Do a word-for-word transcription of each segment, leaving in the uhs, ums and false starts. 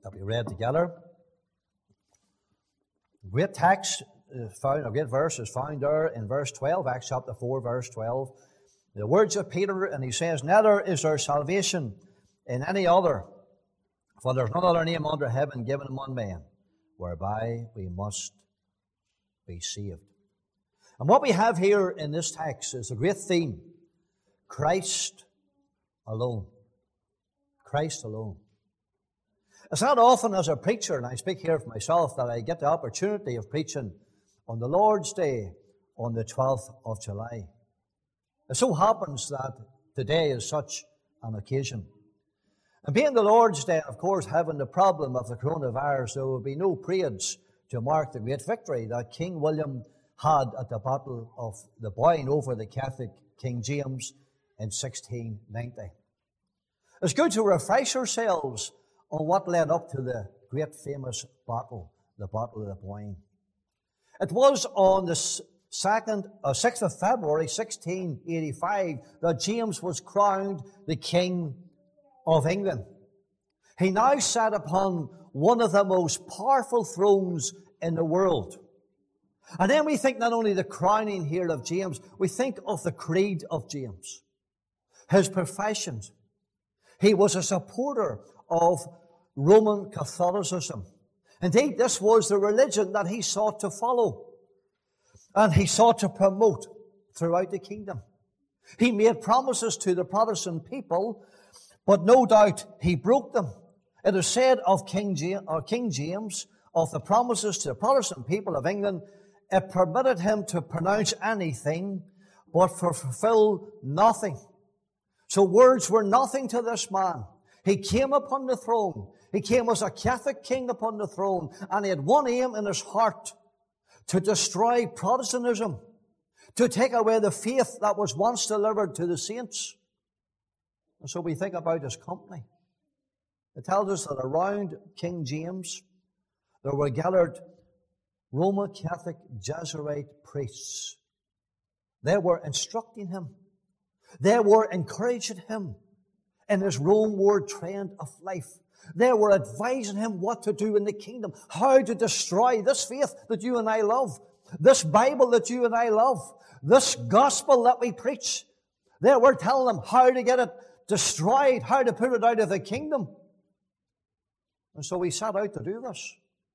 that we read together. A great text is found, a great verse is found there in verse twelve, Acts chapter four, verse twelve. The words of Peter, and he says, "Neither is there salvation in any other, for there is none other name under heaven given among men, whereby we must be saved." And what we have here in this text is a great theme: Christ alone. Christ alone. It's not often as a preacher, and I speak here for myself, that I get the opportunity of preaching on the Lord's Day on the twelfth of July. It so happens that today is such an occasion. And being the Lord's Day, of course, having the problem of the coronavirus, there will be no parades to mark the great victory that King William had at the Battle of the Boyne over the Catholic King James in sixteen ninety. It's good to refresh ourselves on what led up to the great famous battle, the Battle of the Boyne. It was on the second, uh, sixth of February, sixteen eighty-five, that James was crowned the King of England. He now sat upon one of the most powerful thrones in the world. And then we think not only the crowning here of James, we think of the creed of James, his professions. He was a supporter of Roman Catholicism. Indeed, this was the religion that he sought to follow and he sought to promote throughout the kingdom. He made promises to the Protestant people, but no doubt he broke them. It is said of King James, or King James, of the promises to the Protestant people of England, it permitted him to pronounce anything, but to fulfill nothing. So words were nothing to this man. He came upon the throne. He came as a Catholic king upon the throne, and he had one aim in his heart: to destroy Protestantism, to take away the faith that was once delivered to the saints. And so we think about his company. It tells us that around King James there were gathered Roman Catholic Jesuit priests. They were instructing him. They were encouraging him in his Romeward trend of life. They were advising him what to do in the kingdom, how to destroy this faith that you and I love, this Bible that you and I love, this gospel that we preach. They were telling him how to get it destroyed, how to put it out of the kingdom. And so he set out to do this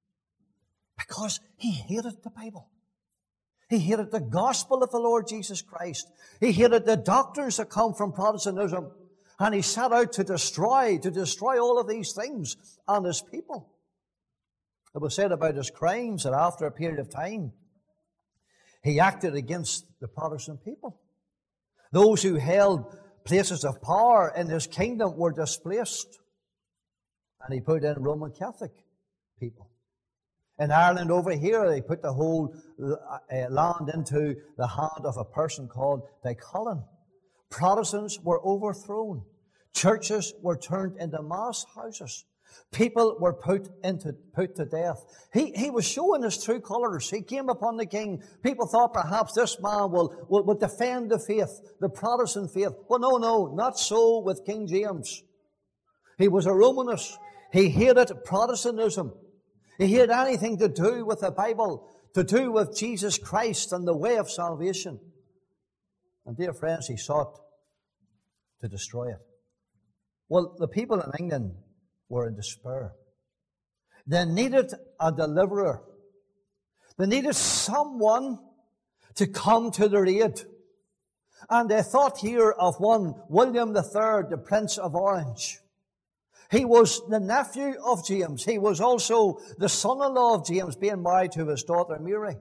because he hated the Bible. He hated the gospel of the Lord Jesus Christ. He hated the doctrines that come from Protestantism. And he set out to destroy, to destroy all of these things and his people. It was said about his crimes that after a period of time, he acted against the Protestant people. Those who held places of power in his kingdom were displaced. And he put in Roman Catholic people. In Ireland over here, they put the whole uh, land into the hand of a person called Dycolin. Protestants were overthrown. Churches were turned into mass houses. People were put into put to death. He he was showing his true colours. He came upon the king. People thought perhaps this man will, will, will defend the faith, the Protestant faith. Well, no, no, not so with King James. He was a Romanist. He hated Protestantism. He hated anything to do with the Bible, to do with Jesus Christ and the way of salvation. And dear friends, he sought to destroy it. Well, the people in England were in despair. They needed a deliverer. They needed someone to come to their aid. And they thought here of one William the Third, the Prince of Orange. He was the nephew of James. He was also the son-in-law of James, being married to his daughter Mary.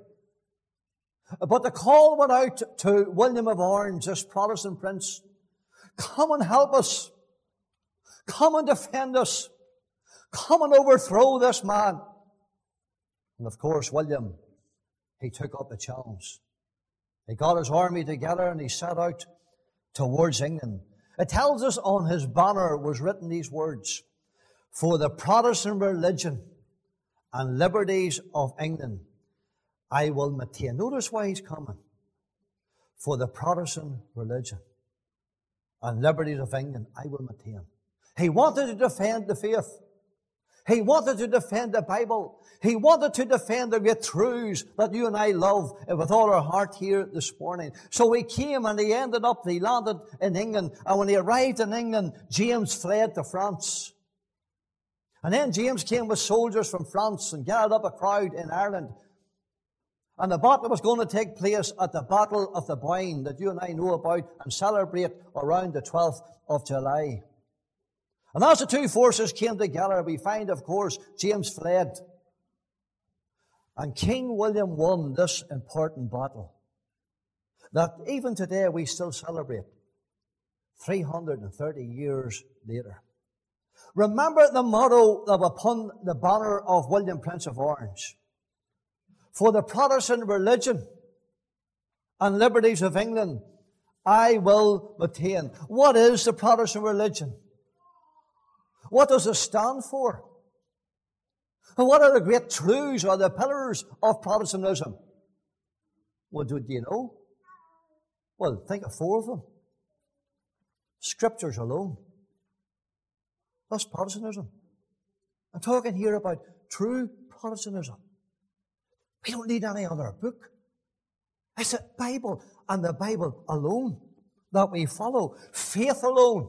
But the call went out to William of Orange, this Protestant prince. Come and help us. Come and defend us. Come and overthrow this man. And of course, William, he took up the challenge. He got his army together and he set out towards England. It tells us on his banner was written these words: "For the Protestant religion and liberties of England, I will maintain." Notice why he's coming. For the Protestant religion and liberties of England, I will maintain. He wanted to defend the faith. He wanted to defend the Bible. He wanted to defend the great truths that you and I love with all our heart here this morning. So he came and he ended up, he landed in England. And when he arrived in England, James fled to France. And then James came with soldiers from France and gathered up a crowd in Ireland. And the battle was going to take place at the Battle of the Boyne that you and I know about and celebrate around the twelfth of July. And as the two forces came together, we find, of course, James fled. And King William won this important battle that even today we still celebrate, three hundred thirty years later. Remember the motto that was upon the banner of William, Prince of Orange. For the Protestant religion and liberties of England, I will maintain. What is the Protestant religion? What does it stand for? And what are the great truths or the pillars of Protestantism? Well, do you know? Well, think of four of them. Scriptures alone. That's Protestantism. I'm talking here about true Protestantism. We don't need any other book. It's the Bible and the Bible alone that we follow. Faith alone.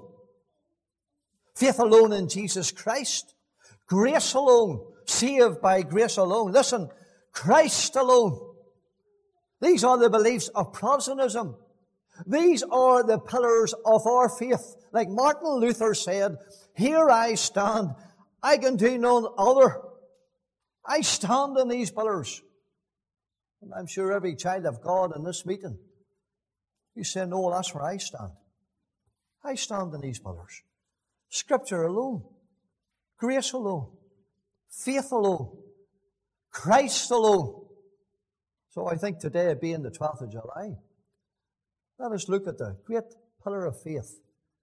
Faith alone in Jesus Christ. Grace alone. Saved by grace alone. Listen, Christ alone. These are the beliefs of Protestantism. These are the pillars of our faith. Like Martin Luther said, here I stand. I can do none other. I stand on these pillars. And I'm sure every child of God in this meeting, you say, no, that's where I stand. I stand on these pillars. Scripture alone. Grace alone. Faith alone. Christ alone. So I think today, being the twelfth of July, let us look at the great pillar of faith.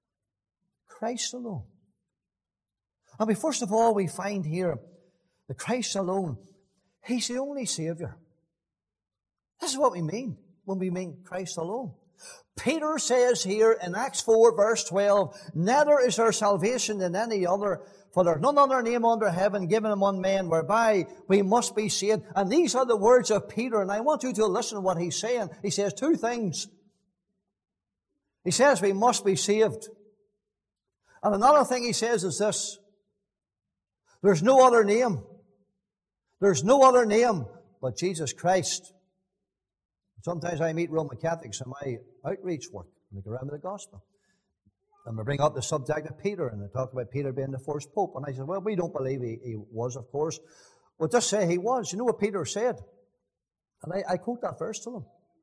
Christ alone. And we, first of all, we find here that Christ alone, He's the only Savior. This is what we mean when we mean Christ alone. Peter says here in Acts four, verse twelve, neither is there salvation in any other, for there is none other name under heaven given among men whereby we must be saved. And these are the words of Peter, and I want you to listen to what he's saying. He says two things. He says we must be saved. And another thing he says is this. There's no other name. There's no other name but Jesus Christ. Sometimes I meet Roman Catholics in my outreach work, and they go around with the gospel. And we bring up the subject of Peter, and they talk about Peter being the first pope. And I said, well, we don't believe he, he was, of course. Well, just say he was. You know what Peter said? And I, I quote that verse to them.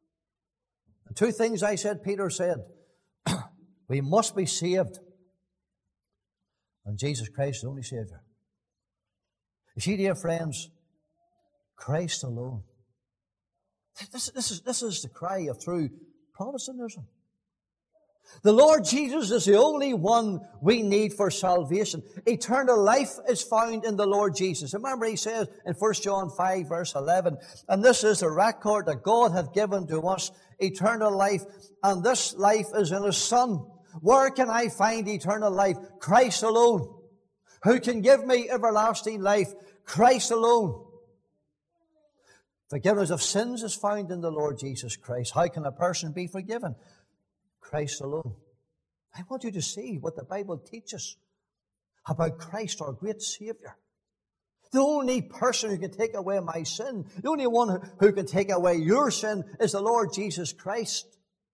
And two things I said Peter said. We must be saved. And Jesus Christ is the only Savior. You see, dear friends, Christ alone. This, this, is, this is the cry of true Protestantism. The Lord Jesus is the only one we need for salvation. Eternal life is found in the Lord Jesus. Remember, he says in First John five, verse eleven, and this is the record that God hath given to us, eternal life, and this life is in His Son. Where can I find eternal life? Christ alone. Who can give me everlasting life? Christ alone. Forgiveness of sins is found in the Lord Jesus Christ. How can a person be forgiven? Christ alone. I want you to see what the Bible teaches about Christ, our great Savior. The only person who can take away my sin, the only one who can take away your sin is the Lord Jesus Christ.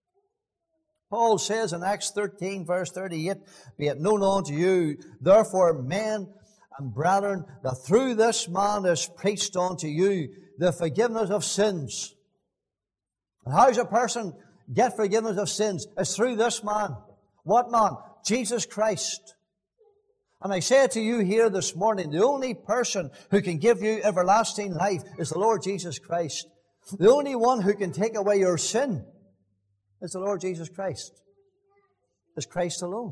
Paul says in Acts thirteen, verse thirty-eight, be it known unto you, therefore, men and brethren, that through this man is preached unto you the forgiveness of sins. And how does a person get forgiveness of sins? It's through this man. What man? Jesus Christ. And I say to you here this morning, the only person who can give you everlasting life is the Lord Jesus Christ. The only one who can take away your sin is the Lord Jesus Christ. It's Christ alone.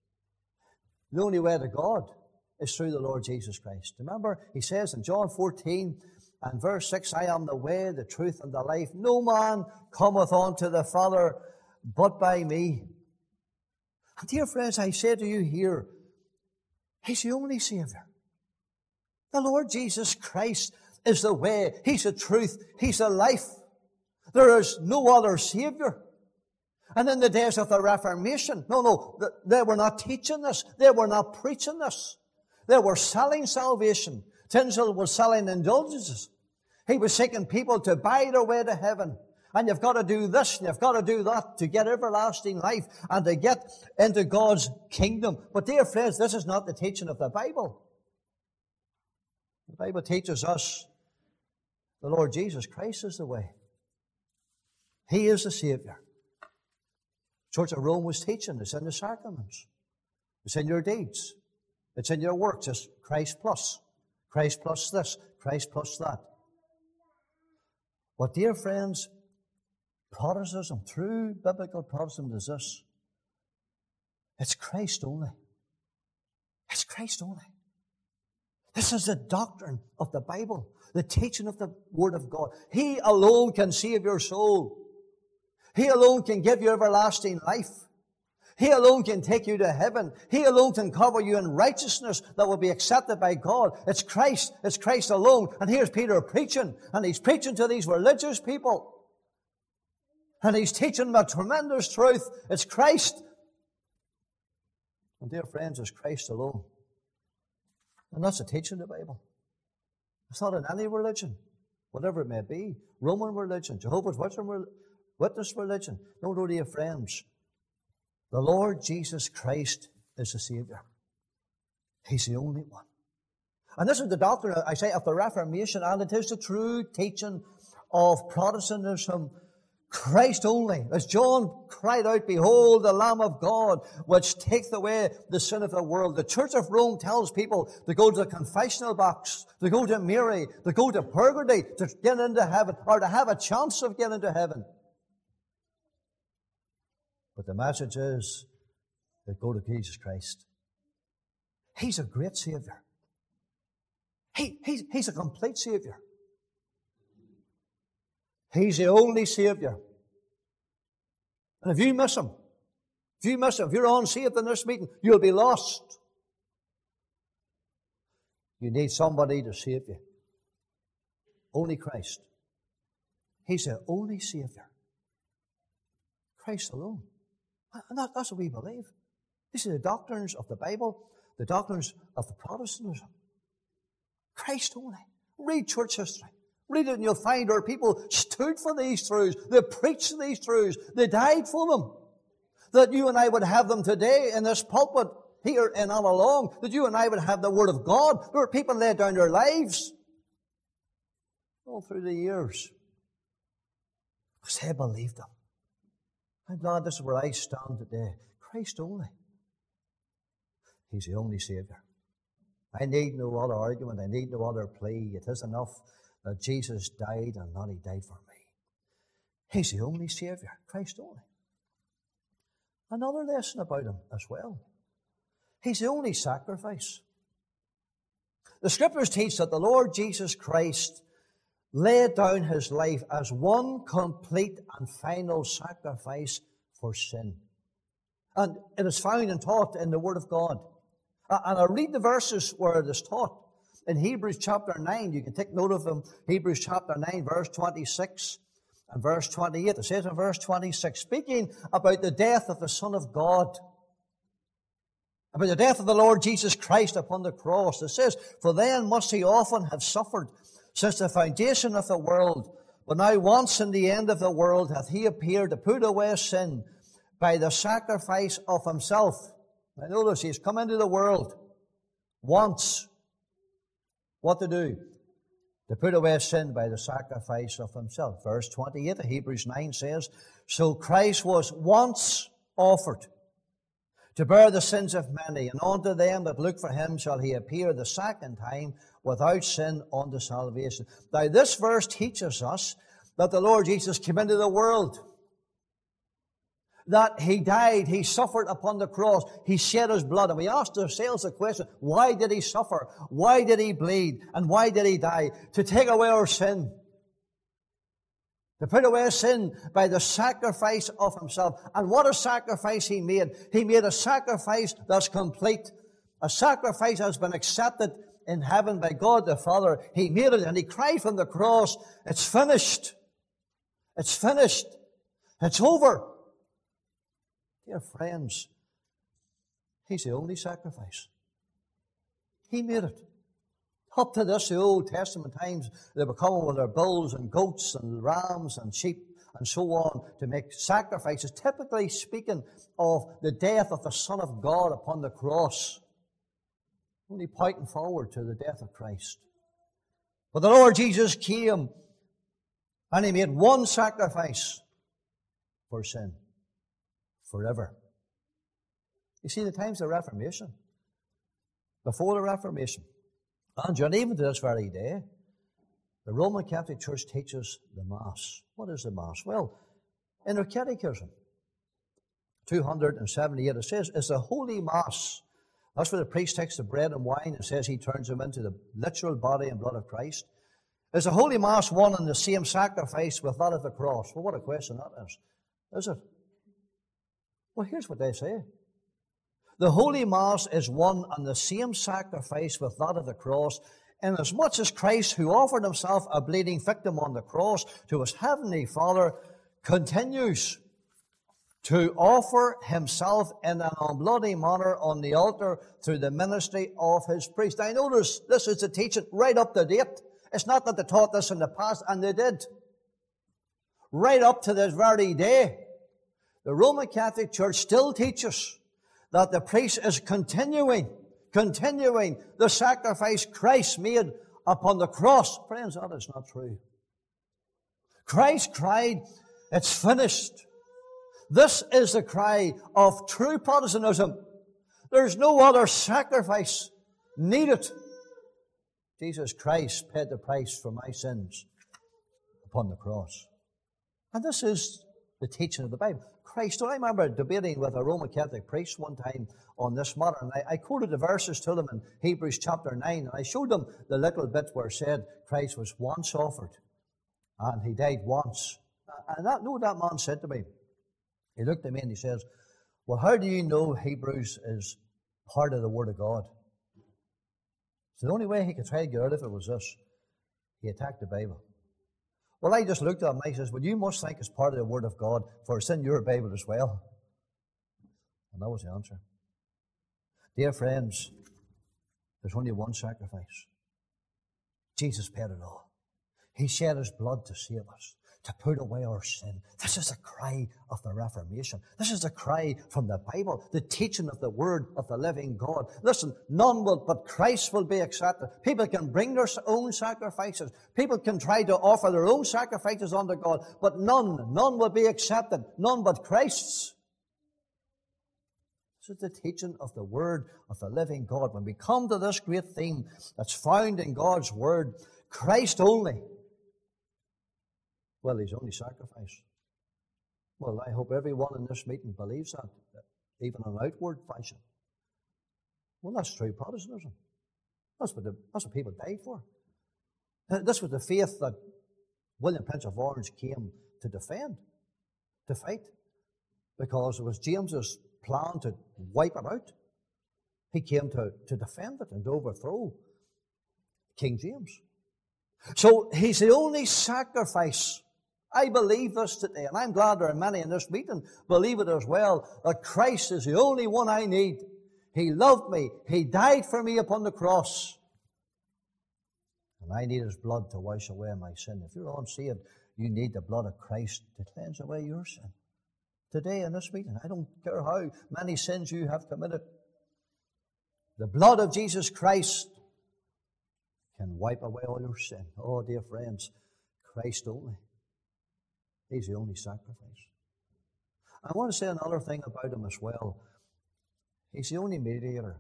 The only way to God is through the Lord Jesus Christ. Remember, he says in John fourteen and verse six, I am the way, the truth, and the life. No man cometh unto the Father but by me. And dear friends, I say to you here, He's the only Savior. The Lord Jesus Christ is the way. He's the truth. He's the life. There is no other Savior. And in the days of the Reformation, no, no, they were not teaching this. They were not preaching this. They were selling salvation. Tyndale was selling indulgences. He was seeking people to buy their way to heaven. And you've got to do this and you've got to do that to get everlasting life and to get into God's kingdom. But dear friends, this is not the teaching of the Bible. The Bible teaches us the Lord Jesus Christ is the way. He is the Savior. The Church of Rome was teaching. It's in the sacraments. It's in your deeds. It's in your works. It's Christ plus. Christ plus this. Christ plus that. But dear friends, Protestantism, true biblical Protestantism is this. It's Christ only. It's Christ only. This is the doctrine of the Bible, the teaching of the Word of God. He alone can save your soul. He alone can give you everlasting life. He alone can take you to heaven. He alone can cover you in righteousness that will be accepted by God. It's Christ. It's Christ alone. And here's Peter preaching. And he's preaching to these religious people. And he's teaching them a tremendous truth. It's Christ. And dear friends, it's Christ alone. And that's the teaching of the Bible. It's not in any religion, whatever it may be. Roman religion, Jehovah's Witness religion. No, no, dear friends. The Lord Jesus Christ is the Savior. He's the only one. And this is the doctrine, I say, of the Reformation, and it is the true teaching of Protestantism. Christ only. As John cried out, "Behold the Lamb of God, which taketh away the sin of the world." The Church of Rome tells people to go to the confessional box, to go to Mary, to go to purgatory, to get into heaven, or to have a chance of getting into heaven. But the message is that go to Jesus Christ. He's a great Savior. He, he's, he's a complete Savior. He's the only Savior. And if you miss Him, if you miss Him, if you're unsaved in this meeting, you'll be lost. You need somebody to save you. Only Christ. He's the only Savior. Christ alone. And that, that's what we believe. These are the doctrines of the Bible, the doctrines of the Protestantism. Christ only. Read church history. Read it and you'll find our people stood for these truths. They preached these truths. They died for them. That you and I would have them today in this pulpit here and all along. That you and I would have the Word of God. There are people laid down their lives all through the years because they believed them. I'm glad this is where I stand today. Christ only. He's the only Savior. I need no other argument. I need no other plea. It is enough that Jesus died and that He died for me. He's the only Savior. Christ only. Another lesson about Him as well. He's the only sacrifice. The Scriptures teach that the Lord Jesus Christ laid down His life as one complete and final sacrifice for sin. And it is found and taught in the Word of God. And I'll read the verses where it is taught. In Hebrews chapter nine, you can take note of them. Hebrews chapter nine, verse twenty-six and verse twenty-eight. It says in verse twenty-six, speaking about the death of the Son of God, about the death of the Lord Jesus Christ upon the cross, it says, "For then must He often have suffered since the foundation of the world. But now once in the end of the world hath He appeared to put away sin by the sacrifice of Himself." Now notice, He's come into the world once. What to do? To put away sin by the sacrifice of Himself. Verse twenty-eight of Hebrews nine says, "So Christ was once offered to bear the sins of many, and unto them that look for Him shall He appear the second time without sin unto salvation." Now this verse teaches us that the Lord Jesus came into the world, that He died, He suffered upon the cross, He shed His blood. And we asked ourselves the question, why did He suffer? Why did He bleed? And why did He die? To take away our sin. To put away sin by the sacrifice of Himself. And what a sacrifice He made. He made a sacrifice that's complete. A sacrifice that's been accepted in heaven by God the Father. He made it, and he cried from the cross, it's finished. It's finished. It's over. Dear friends, he's the only sacrifice. He made it. Up to this, the Old Testament times, they were coming with their bulls and goats and rams and sheep and so on to make sacrifices, typically speaking of the death of the Son of God upon the cross, only pointing forward to the death of Christ. But the Lord Jesus came and he made one sacrifice for sin, forever. You see, the times of the Reformation, before the Reformation, and even to this very day, the Roman Catholic Church teaches the Mass. What is the Mass? Well, in their Catechism, two seventy-eight, it says, it's the Holy Mass. That's where the priest takes the bread and wine and says he turns them into the literal body and blood of Christ. Is the Holy Mass one and the same sacrifice with that of the cross? Well, what a question that is. Is it? Well, here's what they say. The Holy Mass is one and the same sacrifice with that of the cross, inasmuch as Christ, who offered himself a bleeding victim on the cross to his heavenly Father, continues to offer himself in an unbloody manner on the altar through the ministry of his priest. I notice this is the teaching right up to date. It's not that they taught this in the past, and they did. Right up to this very day, the Roman Catholic Church still teaches that the priest is continuing, continuing the sacrifice Christ made upon the cross. Friends, that is not true. Christ cried, it's finished. This is the cry of true Protestantism. There's no other sacrifice needed. Jesus Christ paid the price for my sins upon the cross. And this is the teaching of the Bible. Christ, I remember debating with a Roman Catholic priest one time on this matter, and I, I quoted the verses to them in Hebrews chapter nine, and I showed them the little bit where it said Christ was once offered, and he died once. And that, no, that man said to me, he looked at me and he says, well, how do you know Hebrews is part of the Word of God? So the only way he could try to get out of it was this. He attacked the Bible. Well, I just looked at him and I says, well, you must think it's part of the Word of God, for it's in your Bible as well. And that was the answer. Dear friends, there's only one sacrifice. Jesus paid it all. He shed his blood to save us, to put away our sin. This is the cry of the Reformation. This is the cry from the Bible, the teaching of the Word of the living God. Listen, none will but Christ will be accepted. People can bring their own sacrifices. People can try to offer their own sacrifices unto God, but none, none will be accepted. None but Christ's. This is the teaching of the Word of the living God. When we come to this great theme that's found in God's Word, Christ only, well, he's only sacrifice. Well, I hope everyone in this meeting believes that, even in an outward fashion. Well, that's true Protestantism. That's what, the, that's what people died for. This was the faith that William Prince of Orange came to defend, to fight, because it was James's plan to wipe it out. He came to, to defend it and to overthrow King James. So he's the only sacrifice. I believe this today, and I'm glad there are many in this meeting believe it as well, that Christ is the only one I need. He loved me. He died for me upon the cross. And I need his blood to wash away my sin. If you're unsaved, you need the blood of Christ to cleanse away your sin. Today in this meeting, I don't care how many sins you have committed, the blood of Jesus Christ can wipe away all your sin. Oh, dear friends, Christ only. He's the only sacrifice. I want to say another thing about him as well. He's the only mediator.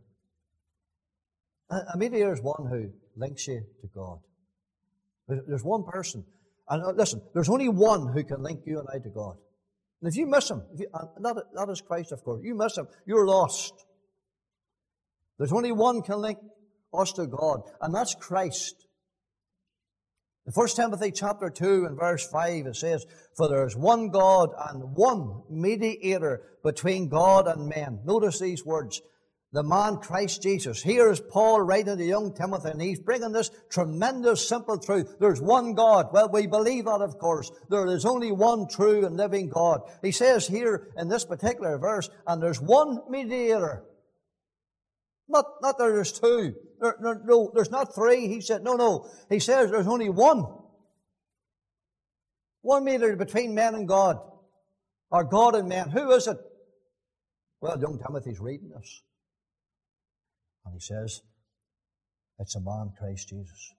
A mediator is one who links you to God. There's one person. And listen, there's only one who can link you and I to God. And if you miss him, if you, and that, that is Christ, of course. You miss him, you're lost. There's only one can link us to God, and that's Christ. In First Timothy chapter two and verse five, it says, for there is one God and one mediator between God and men. Notice these words, the man Christ Jesus. Here is Paul writing to young Timothy, and he's bringing this tremendous simple truth. There's one God. Well, we believe that, of course. There is only one true and living God. He says here in this particular verse, and there's one mediator. Not, not that there's two. There, there, no, there's not three. He said, no, no. He says there's only one. One mediator between men and God. Or God and men. Who is it? Well, young Timothy's reading this. And he says, it's a man, Christ Jesus.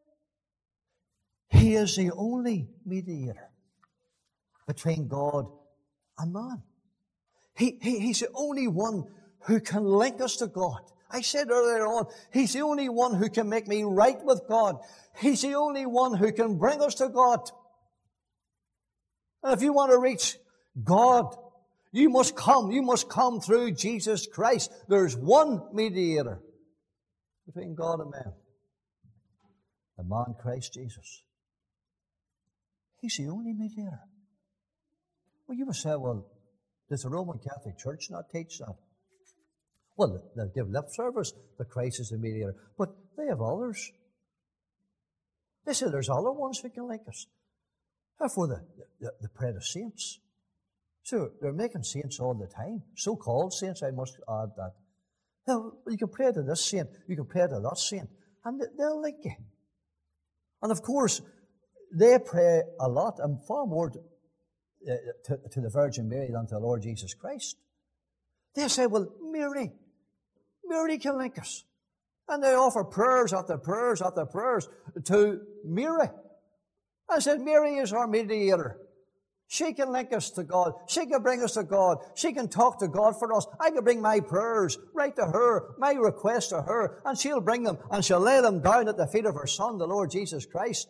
He is the only mediator between God and man. He, he, he's the only one who can link us to God. I said earlier on, He's the only one who can make me right with God. He's the only one who can bring us to God. And if you want to reach God, you must come. You must come through Jesus Christ. There's one mediator between God and man. The man Christ Jesus. He's the only mediator. Well, you must say, well, does the Roman Catholic Church not teach that? Well, they'll give lip service that Christ is the mediator. But they have others. They say there's other ones who can link us. Therefore, the, the, the prayer of saints. So they're making saints all the time. So-called saints, I must add that. Now, you can pray to this saint, you can pray to that saint, and they'll link you. And of course, they pray a lot, and far more to, uh, to, to the Virgin Mary than to the Lord Jesus Christ. They say, well, Mary, Mary can link us. And they offer prayers after prayers after prayers to Mary. I said, Mary is our mediator. She can link us to God. She can bring us to God. She can talk to God for us. I can bring my prayers right to her, my requests to her, and she'll bring them, and she'll lay them down at the feet of her Son, the Lord Jesus Christ.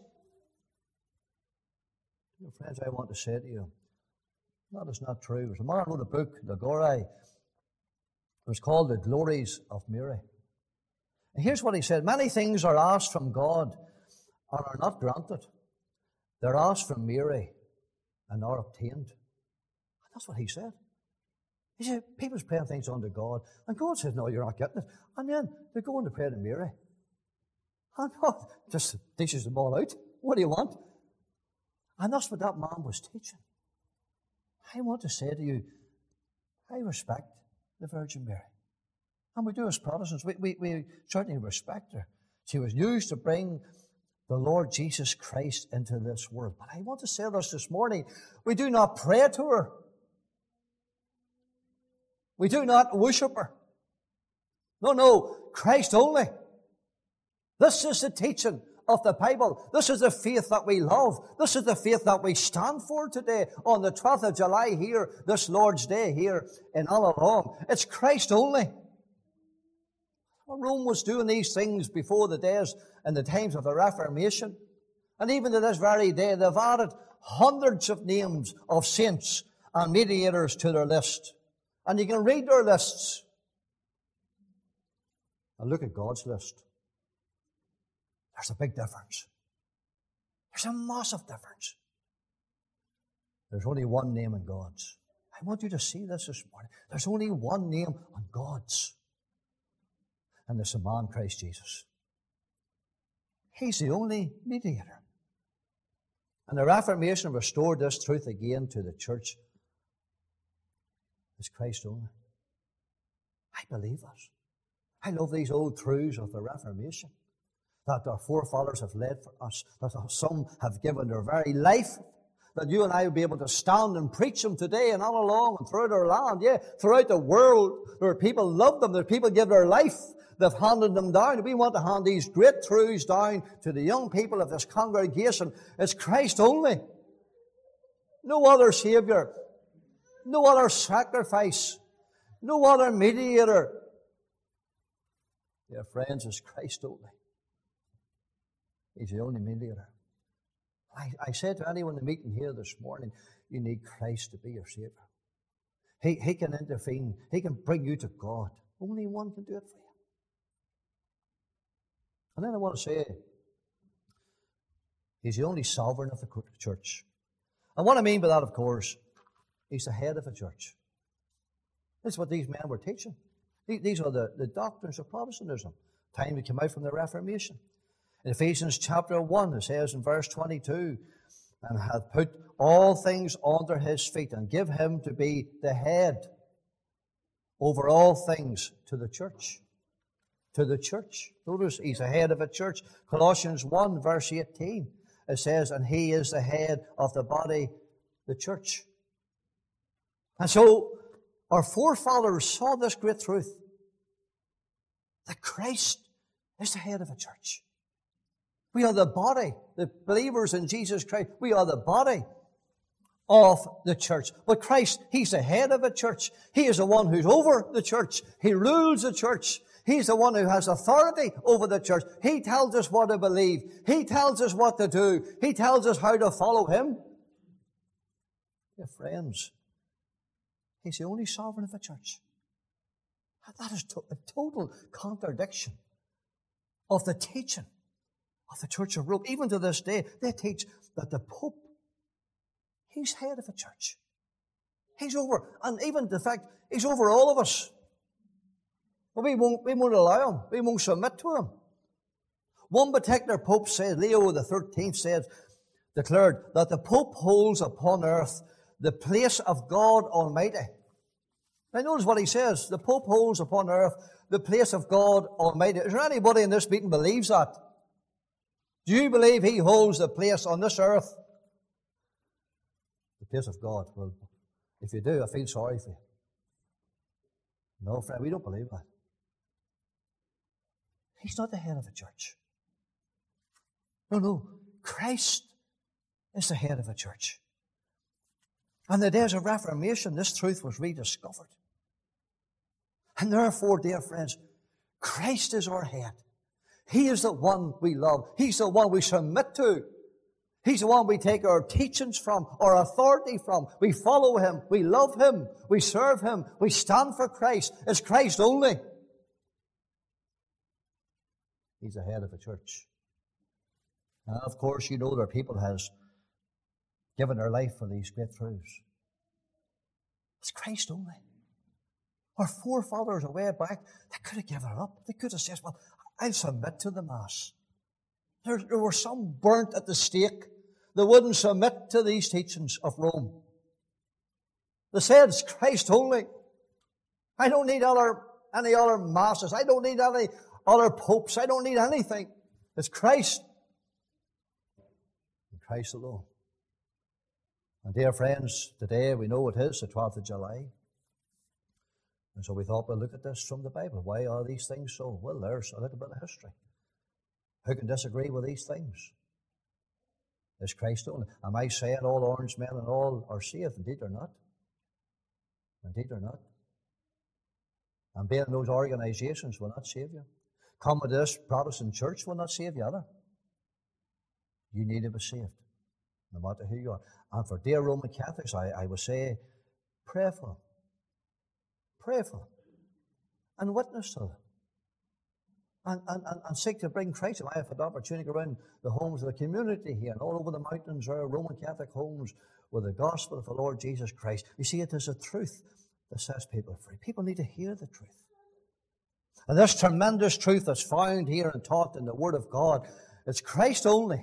Dear friends, I want to say to you, that is not true. There's a man who wrote a book, the Gorai. It was called The Glories of Mary. And here's what he said. Many things are asked from God and are not granted. They're asked from Mary and are obtained. That's what he said. He said, people's praying things unto God, and God says, no, you're not getting it. And then they go on to pray to Mary. And God just dishes them all out. What do you want? And that's what that man was teaching. I want to say to you, I respect the Virgin Mary. And we do as Protestants. We, we, we certainly respect her. She was used to bring the Lord Jesus Christ into this world. But I want to say this this morning. We do not pray to her. We do not worship her. No, no, Christ only. This is the teaching of the Bible. This is the faith that we love. This is the faith that we stand for today on the twelfth of July here, this Lord's Day here in Allalong. It's Christ only. Well, Rome was doing these things before the days and the times of the Reformation. And even to this very day, they've added hundreds of names of saints and mediators to their list. And you can read their lists. And look at God's list. There's a big difference. There's a massive difference. There's only one name in God's. I want you to see this this morning. There's only one name on God's. And it's the man Christ Jesus. He's the only mediator. And the Reformation restored this truth again to the church. It's Christ only. I believe this. I love these old truths of the Reformation that our forefathers have led for us, that some have given their very life, that you and I will be able to stand and preach them today and all along and throughout our land. Yeah, throughout the world, there are people love them, there are people give their life. They've handed them down. We want to hand these great truths down to the young people of this congregation. It's Christ only. No other Savior. No other sacrifice. No other mediator. Dear friends, it's Christ only. He's the only mediator. I, I said to anyone in the meeting here this morning, you need Christ to be your Savior. He, he can intervene. He can bring you to God. Only one can do it for you. And then I want to say, He's the only sovereign of the church. And what I mean by that, of course, He's the head of the church. That's what these men were teaching. These are the, the doctrines of Protestantism, time we came out from the Reformation. In Ephesians chapter one, it says in verse twenty-two, and hath put all things under his feet, and give him to be the head over all things to the church. To the church. Notice he's the head of a church. Colossians one, verse eighteen, it says, and he is the head of the body, the church. And so, our forefathers saw this great truth, that Christ is the head of a church. We are the body, the believers in Jesus Christ. We are the body of the church. But Christ, He's the head of a church. He is the one who's over the church. He rules the church. He's the one who has authority over the church. He tells us what to believe. He tells us what to do. He tells us how to follow Him. Dear friends, He's the only sovereign of the church. That is to- a total contradiction of the teaching of the Church of Rome. Even to this day, they teach that the Pope, he's head of the church. He's over, and even the fact, he's over all of us. But we won't, we won't allow him. We won't submit to him. One particular Pope said, Leo the thirteenth said, declared that the Pope holds upon earth the place of God Almighty. Now notice what he says. The Pope holds upon earth the place of God Almighty. Is there anybody in this meeting believes that? Do you believe he holds the place on this earth? The place of God. Well, if you do, I feel sorry for you. No, friend, we don't believe that. He's not the head of a church. No, no. Christ is the head of a church. And the days of Reformation, this truth was rediscovered. And therefore, dear friends, Christ is our head. He is the one we love. He's the one we submit to. He's the one we take our teachings from, our authority from. We follow Him. We love Him. We serve Him. We stand for Christ. It's Christ only. He's the head of the church. And of course, you know there are people who has given their life for these great truths. It's Christ only. Our forefathers a way back, they could have given it up. They could have said, well, I'll submit to the Mass. There, there were some burnt at the stake. They wouldn't submit to these teachings of Rome. They said, it's Christ only. I don't need other, any other Masses. I don't need any other popes. I don't need anything. It's Christ. And Christ alone. And dear friends, today we know it is the twelfth of July. And so we thought we'll look at this from the Bible. Why are these things so? Well, there's a little bit of history. Who can disagree with these things? Is Christ only? Am I saying all orange men and all are saved? Indeed they're not. Indeed they're not. And being in those organizations will not save you. Coming to this Protestant church will not save you either. You need to be saved, no matter who you are. And for dear Roman Catholics, I, I would say, pray for them. Pray for them. And witness to them. And, and, and, and seek to bring Christ. I have had the opportunity to go around the homes of the community here and all over the mountains there are Roman Catholic homes with the gospel of the Lord Jesus Christ. You see, it is a truth that sets people free. People need to hear the truth. And this tremendous truth that's found here and taught in the Word of God, it's Christ only.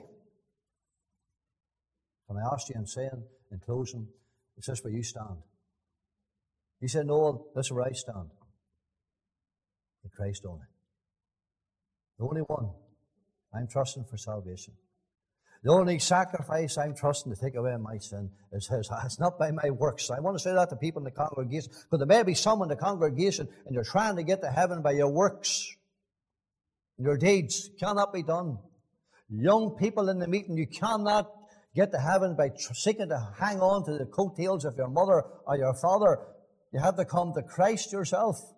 Can I ask you in saying, in closing, is this where you stand? You say, no, this is where I stand. In Christ only. The only one I'm trusting for salvation. The only sacrifice I'm trusting to take away my sin is His. It's not by my works. I want to say that to people in the congregation, because there may be some in the congregation and you're trying to get to heaven by your works. Your deeds cannot be done. Young people in the meeting, you cannot get to heaven by tr- seeking to hang on to the coattails of your mother or your father. You have to come to Christ yourself.